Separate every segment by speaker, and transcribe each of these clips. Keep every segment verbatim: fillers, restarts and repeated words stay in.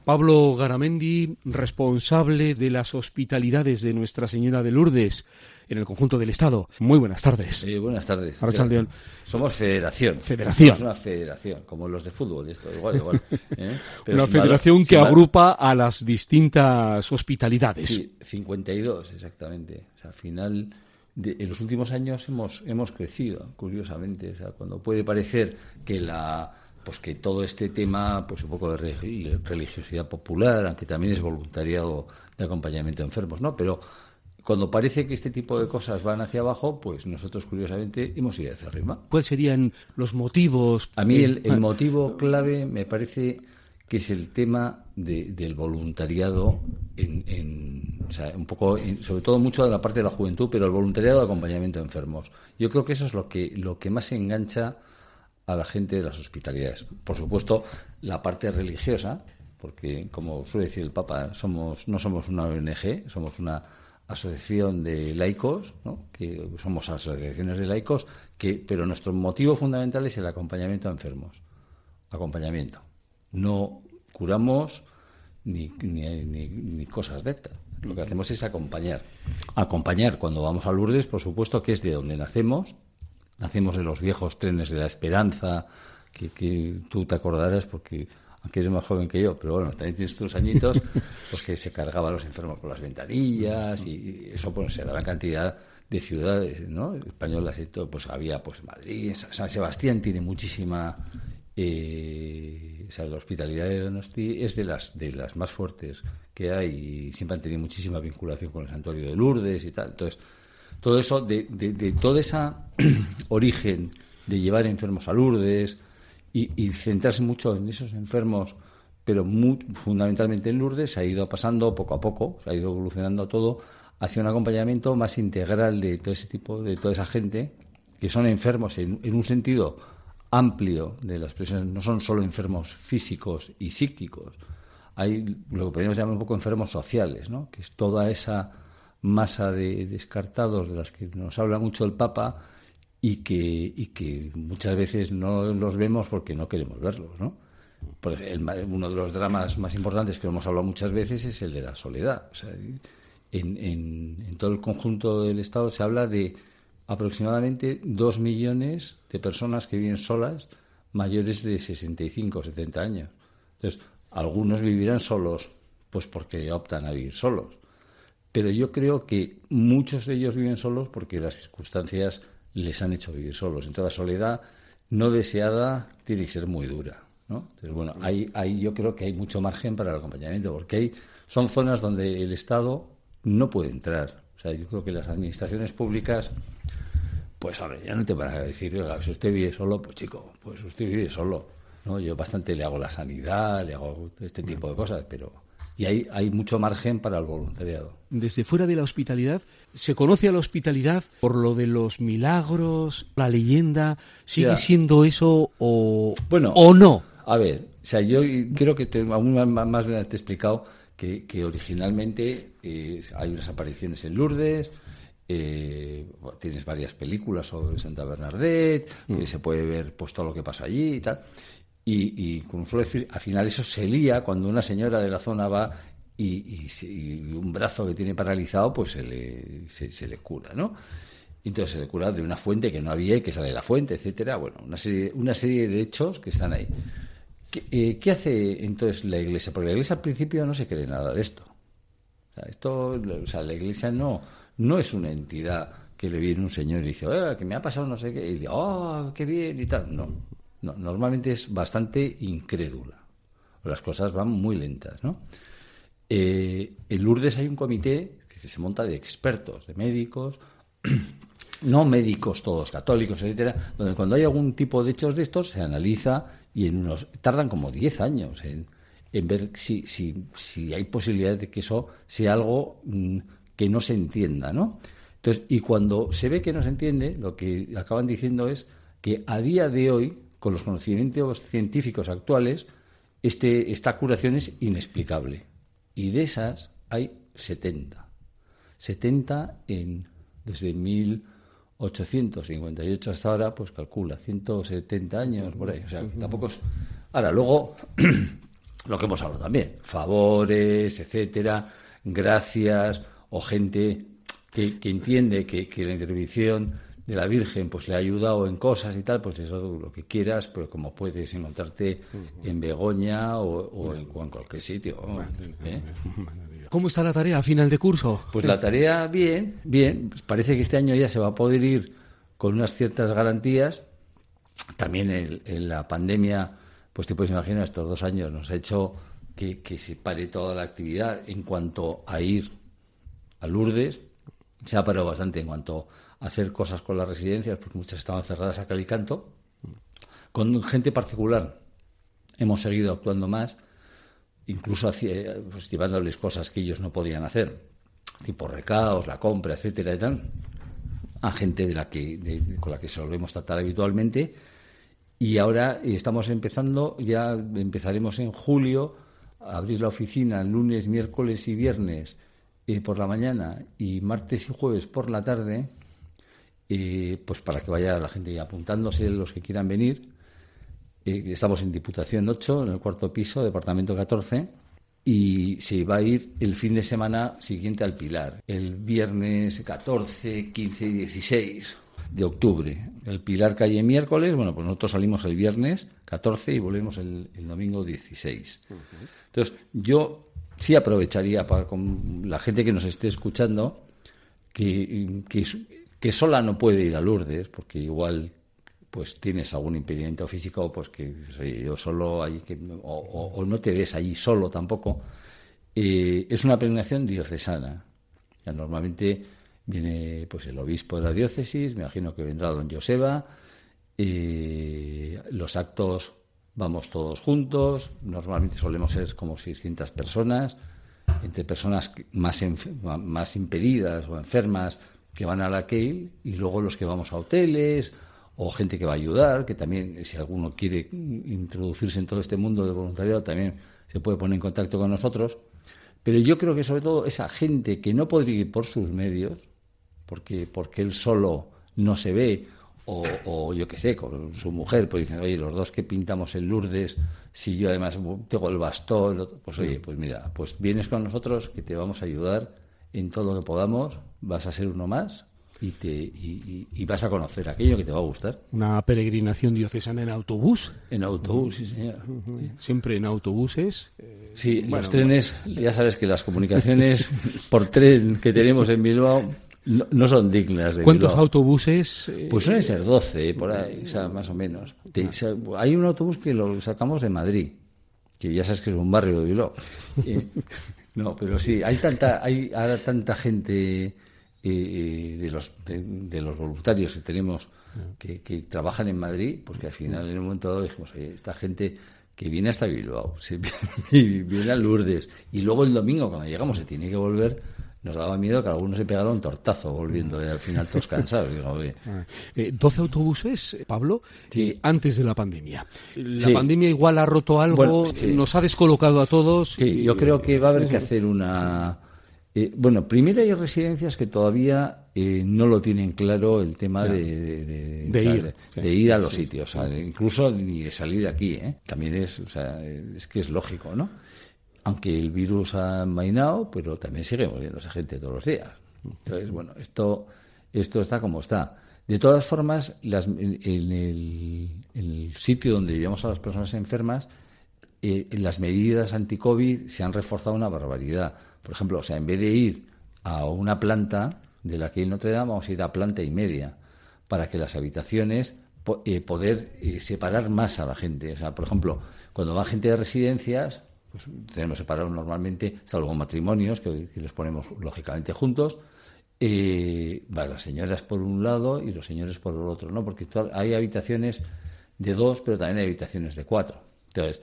Speaker 1: Pablo Garamendi, responsable de las hospitalidades de Nuestra Señora de Lourdes en el conjunto del Estado. Muy buenas tardes.
Speaker 2: Eh, buenas tardes.
Speaker 1: Arrachaldeón.
Speaker 2: Somos federación.
Speaker 1: Federación.
Speaker 2: Somos una federación, como los de fútbol, esto, igual, igual. ¿eh? Pero
Speaker 1: una federación mal, que agrupa mal... a las distintas hospitalidades.
Speaker 2: Sí, cincuenta y dos, exactamente. O sea, al final, de, en los últimos años hemos, hemos crecido, curiosamente. O sea, cuando puede parecer que la... pues que todo este tema, pues un poco de religiosidad popular, aunque también es voluntariado de acompañamiento a enfermos, ¿no? Pero cuando parece que este tipo de cosas van hacia abajo, pues nosotros, curiosamente, hemos ido hacia arriba.
Speaker 1: ¿Cuáles serían los motivos?
Speaker 2: A mí el, el motivo clave me parece que es el tema de, del voluntariado, en, en, o sea, un poco, en, sobre todo mucho de la parte de la juventud, pero el voluntariado de acompañamiento a enfermos. Yo creo que eso es lo que, lo que más engancha a la gente de las hospitalidades. Por supuesto, la parte religiosa, porque, como suele decir el Papa, somos no somos una O N Ge, somos una asociación de laicos, ¿no? Que somos asociaciones de laicos, que, pero nuestro motivo fundamental es el acompañamiento a enfermos. Acompañamiento. No curamos ni, ni, ni, ni cosas de estas. Lo que hacemos es acompañar. Acompañar cuando vamos a Lourdes, por supuesto, que es de donde nacemos. Nacemos de los viejos trenes de la esperanza, que, que tú te acordarás porque, aunque eres más joven que yo, pero bueno, también tienes tus añitos, pues que se cargaba a los enfermos por las ventanillas, y eso pues se da la cantidad de ciudades, ¿no? Españolas y todo, pues había pues Madrid, San Sebastián tiene muchísima, eh, o sea, la hospitalidad de Donosti es de las de las más fuertes que hay, y siempre han tenido muchísima vinculación con el santuario de Lourdes y tal. Entonces, todo eso, de, de, de todo ese origen de llevar enfermos a Lourdes y, y centrarse mucho en esos enfermos, pero muy, fundamentalmente en Lourdes, se ha ido pasando poco a poco, se ha ido evolucionando todo hacia un acompañamiento más integral de todo ese tipo, de toda esa gente, que son enfermos en, en un sentido amplio de las expresiones, no son solo enfermos físicos y psíquicos, hay lo que podríamos llamar un poco enfermos sociales, ¿no? Que es toda esa masa de descartados de las que nos habla mucho el Papa y que, y que muchas veces no los vemos porque no queremos verlos, ¿no? Por el, uno de los dramas más importantes que hemos hablado muchas veces es el de la soledad. O sea, en, en, en todo el conjunto del Estado se habla de aproximadamente dos millones de personas que viven solas mayores de sesenta y cinco o setenta años. Entonces, algunos vivirán solos pues porque optan a vivir solos. Pero yo creo que muchos de ellos viven solos porque las circunstancias les han hecho vivir solos. Entonces, la soledad no deseada tiene que ser muy dura, ¿no? Entonces, bueno, ahí, ahí yo creo que hay mucho margen para el acompañamiento, porque hay, son zonas donde el Estado no puede entrar. O sea, yo creo que las administraciones públicas, pues, a ver, ya no te van a decir, oiga, si usted vive solo, pues, chico, pues usted vive solo, ¿no? Yo bastante le hago la sanidad, le hago este tipo de cosas, pero... Y hay, hay mucho margen para el voluntariado.
Speaker 1: Desde fuera de la hospitalidad, ¿se conoce a la hospitalidad por lo de los milagros, la leyenda? ¿Sigue ya. siendo eso o,
Speaker 2: bueno,
Speaker 1: o no?
Speaker 2: A ver, o sea, yo creo que te, aún más te he explicado que, que originalmente eh, hay unas apariciones en Lourdes, eh, tienes varias películas sobre Santa Bernadette, mm. que se puede ver pues todo lo que pasa allí y tal. Y, y como suelo decir, al final eso se lía cuando una señora de la zona va y, y, y un brazo que tiene paralizado pues se le, se, se le cura, ¿no? Entonces se le cura de una fuente que no había y que sale la fuente, etcétera. Bueno, una serie, una serie de hechos que están ahí. ¿Qué, eh, ¿qué hace entonces la Iglesia? Porque la Iglesia al principio no se cree nada de esto. O sea, esto, o sea, la Iglesia no, no es una entidad que le viene un señor y dice, oiga, que me ha pasado no sé qué, y dice, oh, qué bien y tal. No. No, normalmente es bastante incrédula. Las cosas van muy lentas, ¿no? Eh, en Lourdes hay un comité que se monta de expertos, de médicos, no médicos todos católicos, etcétera, donde cuando hay algún tipo de hechos de estos se analiza y en unos tardan como diez años en, en ver si, si, si hay posibilidad de que eso sea algo mmm, que no se entienda, ¿no? Entonces, y cuando se ve que no se entiende, lo que acaban diciendo es que a día de hoy, con los conocimientos científicos actuales, este, esta curación es inexplicable. Y de esas hay setenta. setenta en, desde mil ochocientos cincuenta y ocho hasta ahora, pues calcula, ciento setenta años por ahí. O sea, tampoco es... Ahora, luego, lo que hemos hablado también, favores, etcétera, gracias, o gente que, que entiende que, que la intervención de la Virgen pues le ha ayudado en cosas y tal, pues eso lo que quieras, pero como puedes encontrarte en Begoña o, o, en, o en cualquier sitio. ¿eh?
Speaker 1: ¿Cómo está la tarea a final de curso?
Speaker 2: Pues la tarea bien, bien, pues parece que este año ya se va a poder ir con unas ciertas garantías. También en, en la pandemia, pues te puedes imaginar, estos dos años nos ha hecho que, que se pare toda la actividad en cuanto a ir a Lourdes. Se ha parado bastante en cuanto a hacer cosas con las residencias, porque muchas estaban cerradas a cal y canto. Con gente particular hemos seguido actuando más, incluso hacia, pues, llevándoles cosas que ellos no podían hacer, tipo recados, la compra, etcétera y tal, a gente de la que de, con la que solemos tratar habitualmente. Y ahora estamos empezando, ya empezaremos en julio a abrir la oficina lunes, miércoles y viernes eh, por la mañana y martes y jueves por la tarde, eh, pues para que vaya la gente apuntándose, los que quieran venir. Eh, estamos en Diputación ocho, en el cuarto piso, departamento catorce, y se va a ir el fin de semana siguiente al Pilar, el viernes catorce, quince y dieciséis de octubre. El Pilar cae miércoles, bueno, pues nosotros salimos el viernes catorce y volvemos el, el domingo dieciséis. Uh-huh. Entonces, yo sí aprovecharía para con la gente que nos esté escuchando, que, que, que sola no puede ir a Lourdes, porque igual pues tienes algún impedimento físico, pues que yo solo hay que o, o, o no te ves allí solo tampoco. Eh, es una peregrinación diocesana. Ya normalmente viene pues el obispo de la diócesis, me imagino que vendrá don Joseba. Eh, los actos vamos todos juntos. Normalmente solemos ser como seiscientas personas, entre personas más enf- más impedidas o enfermas que van a la Keil, y luego los que vamos a hoteles, o gente que va a ayudar, que también, si alguno quiere introducirse en todo este mundo de voluntariado, también se puede poner en contacto con nosotros. Pero yo creo que sobre todo esa gente que no podría ir por sus medios, porque, porque él solo no se ve, o, o yo qué sé, con su mujer, pues dicen, oye, los dos que pintamos en Lourdes, si yo además tengo el bastón, pues oye, pues mira, pues vienes con nosotros, que te vamos a ayudar en todo lo que podamos, vas a ser uno más. Y, te, y, y, y vas a conocer aquello que te va a gustar.
Speaker 1: ¿Una peregrinación diocesana en autobús?
Speaker 2: En autobús, sí, señor.
Speaker 1: Uh-huh. Siempre en autobuses. Eh,
Speaker 2: sí, bueno, los trenes, bueno. Ya sabes que las comunicaciones por tren que tenemos en Bilbao no, no son dignas de
Speaker 1: ¿Cuántos
Speaker 2: Bilbao.
Speaker 1: autobuses? Eh...
Speaker 2: Pues suelen ser doce, por ahí, o sea, más o menos. Te, o sea, hay un autobús que lo sacamos de Madrid, que ya sabes que es un barrio de Bilbao. eh, no, pero sí, hay tanta, hay ahora tanta gente... Eh, de los de, de los voluntarios que tenemos que, que trabajan en Madrid, porque al final en un momento dado dijimos, oye, esta gente que viene hasta Bilbao, se viene, viene a Lourdes, y luego el domingo cuando llegamos se tiene que volver, nos daba miedo que alguno se pegara un tortazo volviendo, y al final todos cansados. Digo, oye.
Speaker 1: Eh, doce autobuses, Pablo,
Speaker 2: sí.
Speaker 1: eh, antes de la pandemia. La
Speaker 2: sí.
Speaker 1: pandemia igual ha roto algo, bueno, sí. nos ha descolocado a todos.
Speaker 2: Sí, y... yo creo que va a haber que hacer una... Eh, bueno, primero hay residencias que todavía eh, no lo tienen claro el tema de, de, de,
Speaker 1: de,
Speaker 2: o sea,
Speaker 1: ir,
Speaker 2: de,
Speaker 1: sí,
Speaker 2: de ir a los
Speaker 1: sí,
Speaker 2: sitios,
Speaker 1: sí.
Speaker 2: O sea, incluso ni de salir de aquí, ¿eh? También es, o sea, es que es lógico, ¿no? Aunque el virus ha amainado, pero también sigue muriéndose gente todos los días. Entonces, bueno, esto, esto está como está. De todas formas, las, en, en, el, en el sitio donde llevamos a las personas enfermas, eh, las medidas anti-COVID se han reforzado una barbaridad. Por ejemplo, o sea, en vez de ir a una planta de la que Notre Dame, vamos a ir a planta y media, para que las habitaciones po- eh, poder eh, separar más a la gente. O sea, por ejemplo, cuando va gente de residencias, pues tenemos separados normalmente, salvo matrimonios, que, que los ponemos lógicamente juntos, eh, van las señoras por un lado y los señores por el otro, ¿no? Porque hay habitaciones de dos, pero también hay habitaciones de cuatro. Entonces,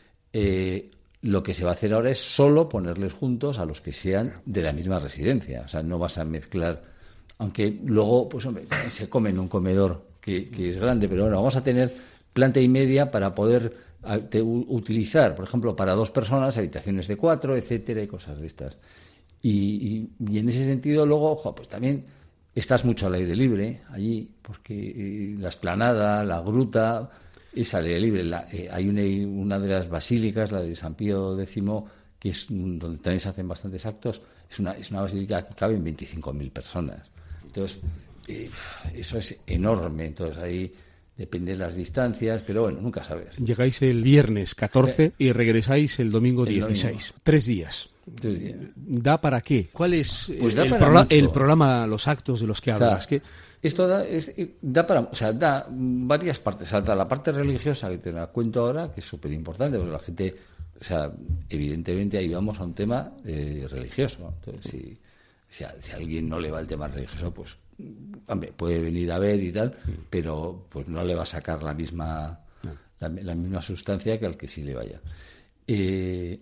Speaker 2: eh, lo que se va a hacer ahora es solo ponerles juntos a los que sean de la misma residencia. O sea, no vas a mezclar, aunque luego, pues hombre, se come en un comedor que, que es grande, pero bueno, vamos a tener planta y media para poder a, te, utilizar, por ejemplo, para dos personas, habitaciones de cuatro, etcétera, y cosas de estas. Y, y, y en ese sentido, luego, ojo, pues también estás mucho al aire libre allí, porque eh, la explanada, la gruta... es al aire libre. La, eh, hay una, una de las basílicas, la de San Pío X, que es donde también se hacen bastantes actos, es una, es una basílica que caben veinticinco mil personas. Entonces, eh, eso es enorme. Entonces, ahí depende de las distancias, pero bueno, nunca sabes.
Speaker 1: Llegáis el viernes catorce sí. y regresáis el domingo el dieciséis. Domingo. Tres días.
Speaker 2: Tres días.
Speaker 1: ¿Da para qué? ¿Cuál es
Speaker 2: pues
Speaker 1: el, prola- el programa, los actos de los que hablas? O sea,
Speaker 2: ¿Qué? Esto da, es, da para, o sea, da varias partes. O sea, da la parte religiosa, que te la cuento ahora, que es súper importante, porque la gente, o sea, evidentemente ahí vamos a un tema eh, religioso. Entonces, si, si, a, si a alguien no le va el tema religioso, pues, hombre, puede venir a ver y tal, pero pues no le va a sacar la misma, la, la misma sustancia que al que sí le vaya. Eh,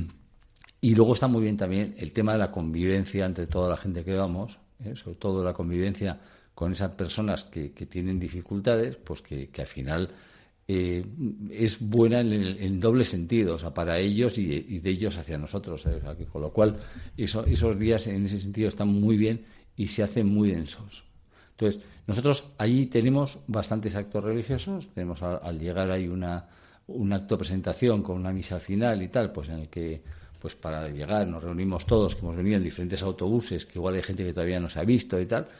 Speaker 2: y luego está muy bien también el tema de la convivencia entre toda la gente que vamos, ¿eh? Sobre todo la convivencia con esas personas que, que tienen dificultades, pues que, que al final eh, es buena en, el, en doble sentido, o sea, para ellos y, y de ellos hacia nosotros, ¿eh? O sea, que con lo cual eso, esos días en ese sentido están muy bien y se hacen muy densos. Entonces, nosotros allí tenemos bastantes actos religiosos, tenemos al, al llegar hay una, un acto de presentación con una misa final y tal, pues en el que pues para llegar nos reunimos todos, que hemos venido en diferentes autobuses, que igual hay gente que todavía no se ha visto y tal.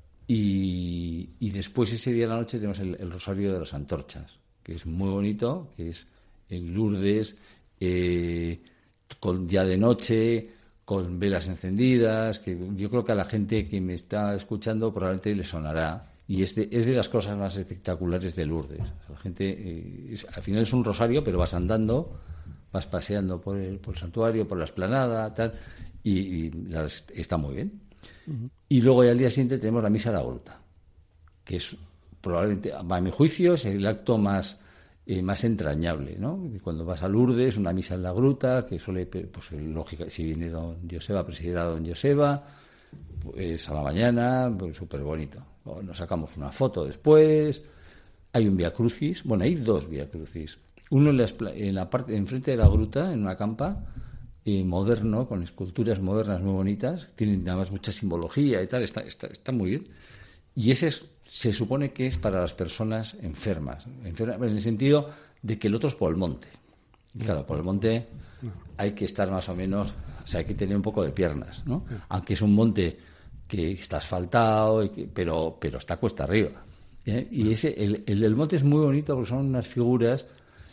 Speaker 2: Y, y después ese día de la noche tenemos el, el Rosario de las Antorchas, que es muy bonito, que es en Lourdes, eh, con ya de noche, con velas encendidas, que yo creo que a la gente que me está escuchando probablemente le sonará. Y es de, es de las cosas más espectaculares de Lourdes. La gente, eh, es, al final es un rosario, pero vas andando, vas paseando por el, por el santuario, por la explanada, tal, y, y la, está muy bien. Uh-huh. Y luego ya al día siguiente tenemos la misa de la gruta, que es probablemente, a mi juicio, es el acto más, eh, más entrañable, ¿no? Cuando vas a Lourdes, una misa en la gruta, que suele, pues lógica, si viene don Joseba, presidirá don Joseba, pues a la mañana, pues súper bonito. Nos sacamos una foto después, hay un Vía Crucis, bueno, hay dos Vía Crucis, uno en la, en la parte, enfrente de la gruta, en una campa, Eh, moderno, con esculturas modernas muy bonitas, tienen además mucha simbología y tal, está, está, está muy bien. Y ese es, se supone que es para las personas enfermas, enfermas, en el sentido de que el otro es por el monte. Y claro, por el monte hay que estar más o menos, o sea, hay que tener un poco de piernas, ¿no? Aunque es un monte que está asfaltado, y que, pero, pero está cuesta arriba. ¿eh? Y ese, el, el del monte es muy bonito porque son unas figuras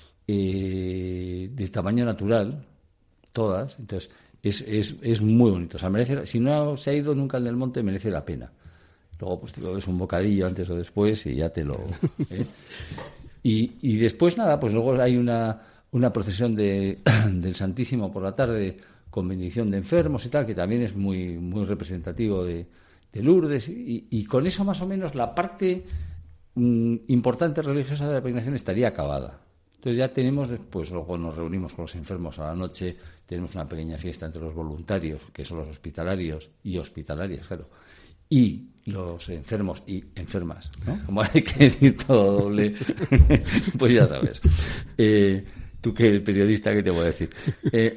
Speaker 2: eh, de tamaño natural, todas, entonces es, es, es muy bonito, o sea, merece, si no se ha ido nunca al del monte merece la pena. Luego pues te ves un bocadillo antes o después y ya te lo ¿eh? y, y después nada, pues luego hay una, una procesión de, del Santísimo por la tarde con bendición de enfermos y tal, que también es muy, muy representativo de, de Lourdes, y, y con eso más o menos la parte mm, importante religiosa de la peregrinación estaría acabada. Entonces ya tenemos, pues luego nos reunimos con los enfermos a la noche, tenemos una pequeña fiesta entre los voluntarios, que son los hospitalarios y hospitalarias, claro, y los enfermos y enfermas, ¿no? Como hay que decir todo doble, pues ya sabes. Eh, tú que eres periodista, ¿qué te voy a decir? Eh,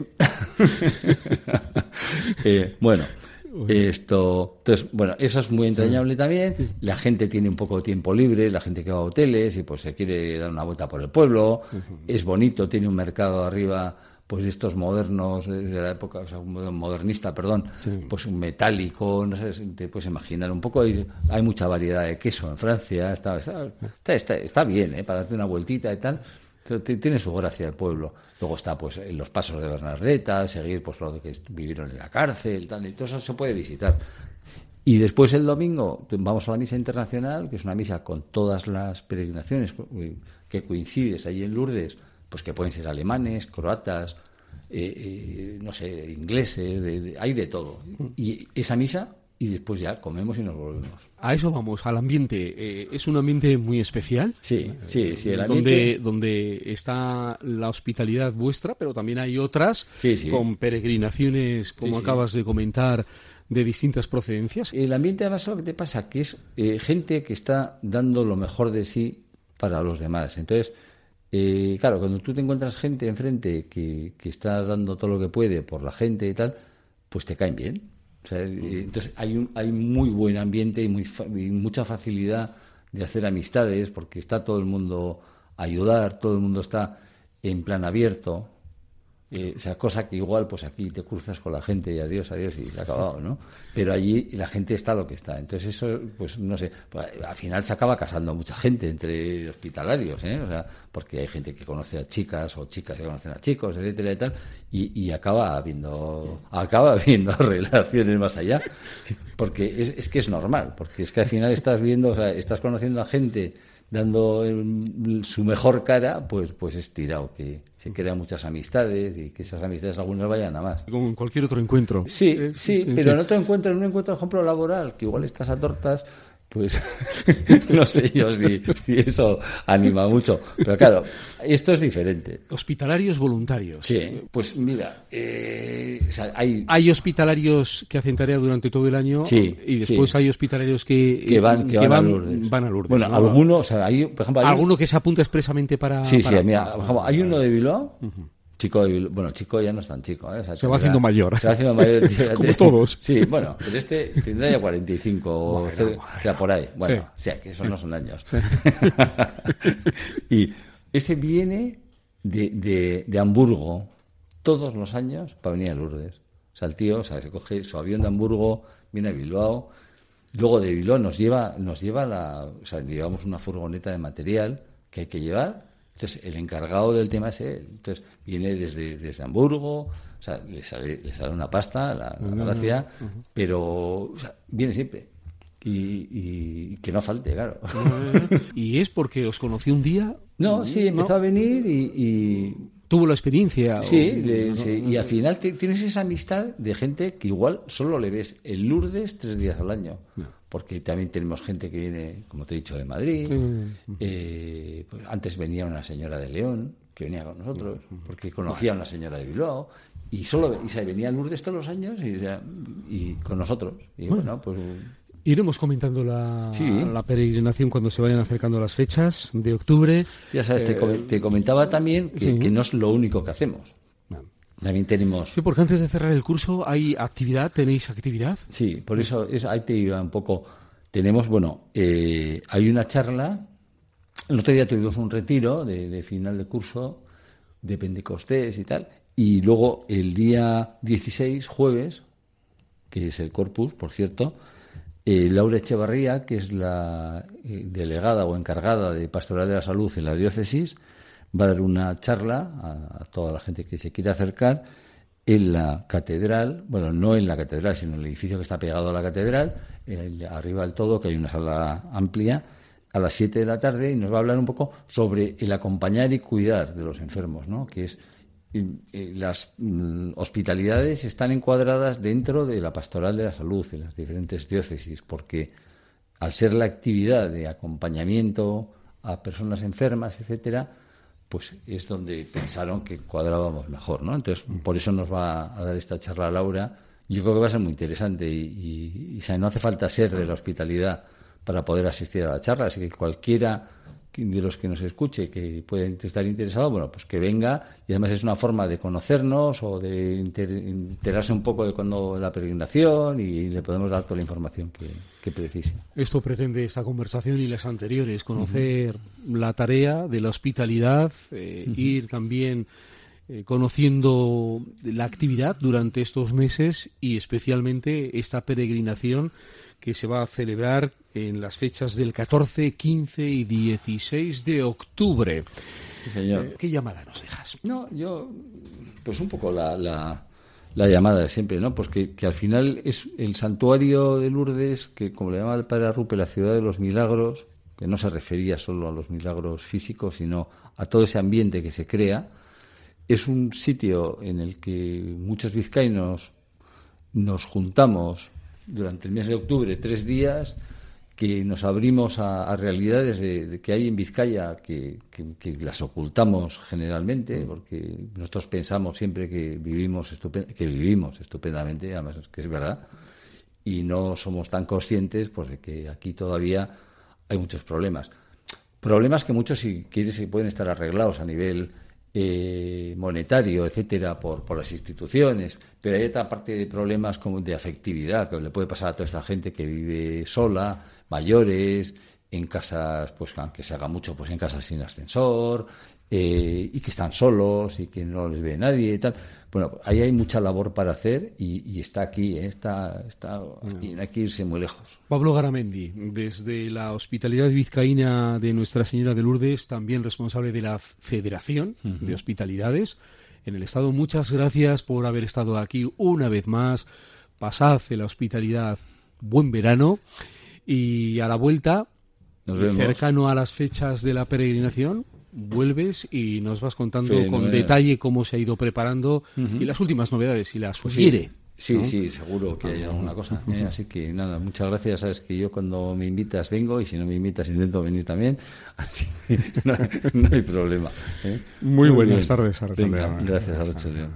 Speaker 2: eh, bueno... Esto, entonces, bueno, eso es muy entrañable también. La gente tiene un poco de tiempo libre, la gente que va a hoteles y pues se quiere dar una vuelta por el pueblo. Uh-huh. Es bonito, tiene un mercado arriba, pues de estos modernos de la época, o sea, un modernista, perdón, sí. Pues un metálico, no sé, te puedes imaginar un poco. Hay, hay mucha variedad de queso en Francia, está, está, está, está, está bien, ¿eh? Para darte una vueltita y tal. Tiene su gracia el pueblo. Luego está pues en los pasos de Bernardeta, seguir pues lo de que vivieron en la cárcel, tal, y todo eso se puede visitar. Y después el domingo vamos a la misa internacional, que es una misa con todas las peregrinaciones que coincides ahí en Lourdes, pues que pueden ser alemanes, croatas, eh, eh, no sé, ingleses, de, de, hay de todo. Y esa misa, y después ya comemos y nos volvemos.
Speaker 1: A eso vamos, al ambiente. Eh, es un ambiente muy especial.
Speaker 2: Sí, sí, sí. El ambiente...
Speaker 1: donde, donde está la hospitalidad vuestra, pero también hay otras
Speaker 2: sí, sí.
Speaker 1: con peregrinaciones, como sí, acabas sí. de comentar, de distintas procedencias.
Speaker 2: El ambiente, además, lo que te pasa, que es eh, gente que está dando lo mejor de sí para los demás. Entonces, eh, claro, cuando tú te encuentras gente enfrente que, que está dando todo lo que puede por la gente y tal, pues te caen bien. O sea, entonces hay un hay muy buen ambiente y, muy fa- y mucha facilidad de hacer amistades porque está todo el mundo ayudar, todo el mundo está en plan abierto. Eh, o sea, cosa que igual, pues aquí te cruzas con la gente y adiós, adiós, y se ha acabado, ¿no? Pero allí la gente está lo que está. Entonces eso, pues no sé, pues, al final se acaba casando mucha gente entre hospitalarios, ¿eh? O sea, porque hay gente que conoce a chicas o chicas que conocen a chicos, etcétera y tal, y, y acaba habiendo, acaba habiendo relaciones más allá, porque es, es que es normal, porque es que al final estás viendo, o sea, estás conociendo a gente dando el, su mejor cara, pues pues es tirado, que se crean muchas amistades y que esas amistades algunas vayan a más.
Speaker 1: Como en cualquier otro encuentro.
Speaker 2: Sí,
Speaker 1: eh,
Speaker 2: sí,
Speaker 1: en
Speaker 2: pero
Speaker 1: fin.
Speaker 2: en otro encuentro, en un encuentro, por ejemplo, laboral, que igual estás a tortas, pues no sé yo si, si eso anima mucho. Pero claro, esto es diferente.
Speaker 1: Hospitalarios voluntarios.
Speaker 2: Sí, pues mira, eh, o sea, hay...
Speaker 1: Hay hospitalarios que hacen tarea durante todo el año
Speaker 2: Sí,
Speaker 1: y después
Speaker 2: sí.
Speaker 1: hay hospitalarios que,
Speaker 2: que van, que
Speaker 1: que
Speaker 2: van,
Speaker 1: van,
Speaker 2: a Lourdes.
Speaker 1: van a Lourdes.
Speaker 2: Bueno,
Speaker 1: ¿no?
Speaker 2: algunos, o sea, hay, por ejemplo, hay
Speaker 1: Alguno que se apunta expresamente para...
Speaker 2: Sí,
Speaker 1: para-
Speaker 2: sí, mira, por ejemplo, hay uno de Bilbao, uh-huh. chico de Bilbao, bueno, chico ya no es tan chico, ¿eh? O sea,
Speaker 1: Se va haciendo mayor.
Speaker 2: Se va haciendo mayor. Tío,
Speaker 1: Como todos.
Speaker 2: Sí, bueno, pero este tendrá ya cuarenta y cinco,
Speaker 1: Bueno,
Speaker 2: o sea,
Speaker 1: bueno.
Speaker 2: por ahí. Bueno,
Speaker 1: Sí.
Speaker 2: o sea, que eso
Speaker 1: Sí.
Speaker 2: no son años.
Speaker 1: Sí.
Speaker 2: Y ese viene de, de, de Hamburgo todos los años para venir a Lourdes. O sea, el tío, o sea, se coge su avión de Hamburgo, viene a Bilbao. Luego de Bilbao nos lleva, nos lleva la, o sea, llevamos una furgoneta de material que hay que llevar. Entonces, el encargado del tema es él. Entonces, viene desde, desde Hamburgo, o sea, le sale, le sale una pasta, la, la
Speaker 1: Uh-huh.
Speaker 2: gracia,
Speaker 1: Uh-huh.
Speaker 2: pero o sea, viene siempre. Y, y que no falte, claro.
Speaker 1: Y es porque os conocí un día.
Speaker 2: No, sí, empezó
Speaker 1: ¿no?
Speaker 2: a venir y... y
Speaker 1: Tuvo la experiencia.
Speaker 2: sí,
Speaker 1: o-
Speaker 2: le-
Speaker 1: no,
Speaker 2: sí,
Speaker 1: no
Speaker 2: y
Speaker 1: sé.
Speaker 2: al final te- tienes esa amistad de gente que igual solo le ves en Lourdes tres días al año. Porque también tenemos gente que viene, como te he dicho, de Madrid.
Speaker 1: Sí.
Speaker 2: Eh, pues antes venía una señora de León, que venía con nosotros, porque conocía a una señora de Bilbao. Y solo y se venía a Lourdes todos los años y, o sea, y con nosotros. Y bueno, pues...
Speaker 1: Iremos comentando la,
Speaker 2: Sí.
Speaker 1: la peregrinación cuando se vayan acercando las fechas de octubre.
Speaker 2: Ya sabes, te,
Speaker 1: Eh,
Speaker 2: com- te comentaba también que,
Speaker 1: sí.
Speaker 2: que no es lo único que hacemos. También tenemos...
Speaker 1: Sí, porque antes de cerrar el curso hay actividad, ¿tenéis actividad?
Speaker 2: Sí, por eso es, ahí te iba un poco. Tenemos, bueno, eh, hay una charla. El otro día tuvimos un retiro de, de final de curso de Pentecostés y tal. Y luego el día dieciséis, jueves, que es el Corpus, por cierto, eh, Laura Echevarría, que es la eh, delegada o encargada de Pastoral de la Salud en la diócesis, va a dar una charla a, a toda la gente que se quiera acercar en la catedral, bueno, no en la catedral, sino en el edificio que está pegado a la catedral, eh, arriba del todo, que hay una sala amplia, a las siete de la tarde, y nos va a hablar un poco sobre el acompañar y cuidar de los enfermos, ¿no? Que es eh, eh, las mm, hospitalidades están encuadradas dentro de la pastoral de la salud en las diferentes diócesis, porque al ser la actividad de acompañamiento a personas enfermas, etcétera, pues es donde pensaron que cuadrábamos mejor, ¿no? Entonces, por eso nos va a dar esta charla Laura. Yo creo que va a ser muy interesante y, y, y o sea, no hace falta ser de la hospitalidad para poder asistir a la charla, así que cualquiera de los que nos escuche que pueda estar interesado, bueno, pues que venga, y además es una forma de conocernos o de enterarse un poco de cuando la peregrinación, y le podemos dar toda la información que, que precise.
Speaker 1: Esto pretende esta conversación y las anteriores, conocer uh-huh. la tarea de la hospitalidad, eh, uh-huh. ir también eh, conociendo la actividad durante estos meses y especialmente esta peregrinación que se va a celebrar en las fechas del catorce, quince y dieciséis de octubre.
Speaker 2: Sí, señor.
Speaker 1: Eh, ¿Qué llamada nos dejas?
Speaker 2: No, yo, pues un poco la, la, la llamada de siempre, ¿no? Pues que, que al final es el santuario de Lourdes, que como le llama el padre Arrupe, la ciudad de los milagros, que no se refería solo a los milagros físicos, sino a todo ese ambiente que se crea, es un sitio en el que muchos vizcaínos nos juntamos durante el mes de octubre, tres días, que nos abrimos a, a realidades de, de que hay en Vizcaya que, que, que las ocultamos generalmente, porque nosotros pensamos siempre que vivimos estupend- que vivimos estupendamente, además es que es verdad, y no somos tan conscientes pues de que aquí todavía hay muchos problemas. Problemas que muchos, si quieres, se pueden estar arreglados a nivel eh, monetario, etcétera, por, por las instituciones, pero hay otra parte de problemas como de afectividad que le puede pasar a toda esta gente que vive sola, mayores, en casas, pues que se haga mucho, pues en casas sin ascensor, eh, y que están solos y que no les ve nadie y tal. Bueno, ahí hay mucha labor para hacer y, y está aquí, ¿eh? está, está aquí, no hay que irse muy lejos.
Speaker 1: Pablo Garamendi, desde la Hospitalidad Vizcaína de Nuestra Señora de Lourdes, también responsable de la Federación uh-huh. de Hospitalidades en el Estado. Muchas gracias por haber estado aquí una vez más. Pasad en la hospitalidad, buen verano, y a la vuelta,
Speaker 2: nos vemos.
Speaker 1: Cercano a las fechas de la peregrinación, vuelves y nos vas contando
Speaker 2: sí,
Speaker 1: con
Speaker 2: no
Speaker 1: detalle cómo se ha ido preparando uh-huh. y las últimas novedades, si las sugiere.
Speaker 2: Sí,
Speaker 1: ¿no?
Speaker 2: sí, seguro que hay alguna cosa. ¿eh? Así que nada, muchas gracias. Sabes que yo cuando me invitas vengo y si no me invitas intento venir también. Así que no, no hay problema. ¿eh?
Speaker 1: Muy, Muy buenas bien. tardes,
Speaker 2: Venga, gracias, Arracha León.